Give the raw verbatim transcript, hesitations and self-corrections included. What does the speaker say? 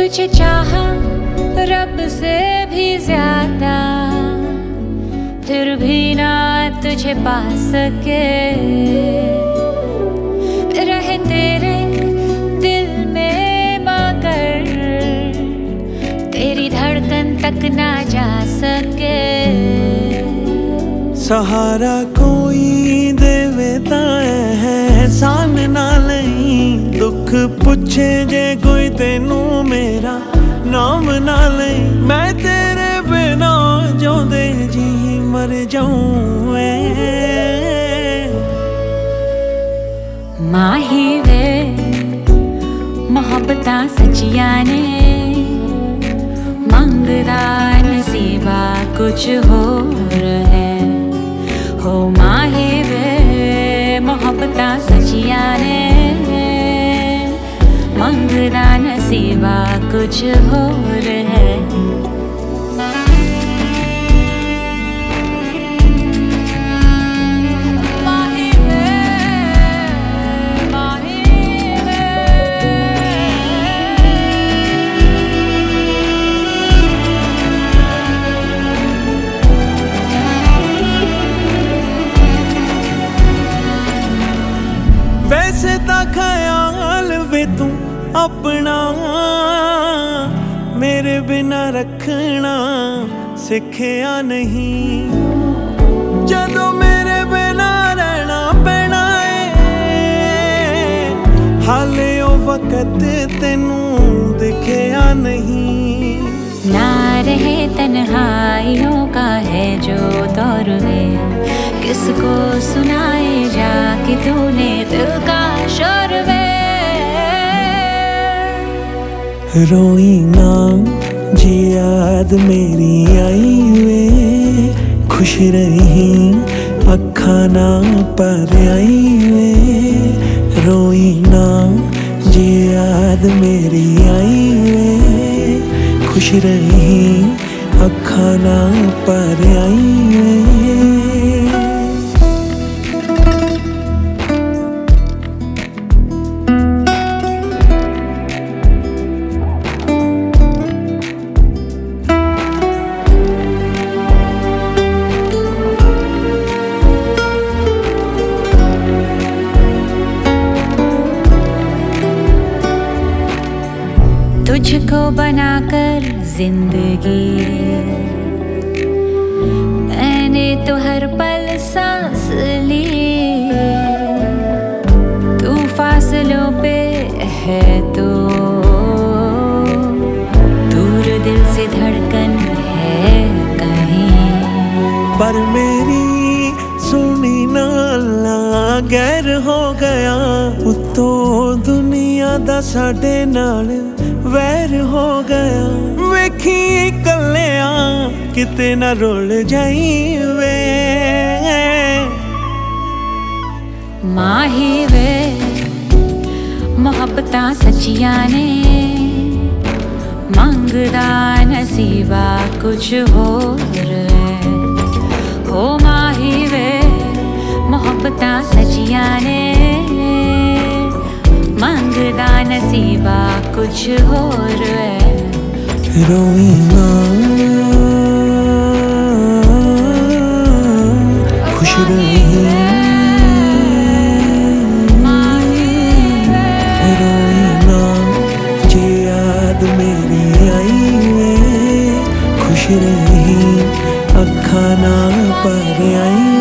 तुझे चाहा रब से भी ज्यादा, फिर भी ना तुझे पा सके। रहे तेरे दिल में मगर तेरी धड़कन तक ना जा सके। सहारा कोई देवे तां एहसान ना लई, दुख पुछे जे कोई तेनू मेरा नाम ना लई। मैं तेरे बिना जोंदे जी मर जाऊं। माही वे मोहब्बतां सच्चियां ने, मंगदा नसीबा कुछ होर है। हो माही वे मोहब्बतां सच्चियां ने, मंगदा नसीबा कुछ होर है। वैसे ता ख्याल वे तू अपना मेरे बिना रखना सिखिया नहीं। जदों मेरे बिना रहना पैना है, हाले ओ वक्त तेनू दिखिया नहीं। ना रहे तन्हाइयों का है जो दौर वे, किसको सुनाए जाके तूने दिल का शोर वे। रोई ना जी याद मेरी आई वे, खुश रही अखा ना पर आई वे। रोई ना जी याद मेरी आई वे, खुश रही अखा ना पर आई वे। तुझको बनाकर जिंदगी मैंने तो हर पल सांस ली। तू फासलों पे है तो दूर दिल से धड़कन है कहीं। पर मेरी सुनी ना अल्लाह गैर हो गया, उतों दुनिया दा साडे नाल वैर हो गया। वेखी कलिया किते ना रुल जाई वे। माही वे मोहब्बतां सच्चियां ने, मंगदा नसीबा कुछ होर है। हो माही वे मोहब्बतां सच्चियां ने, मंगदा नसीबा कुछ होर है। रोई ना खुश रही, रोई ना जे याद मेरी आई वे, खुश रही अखा ना पर आई।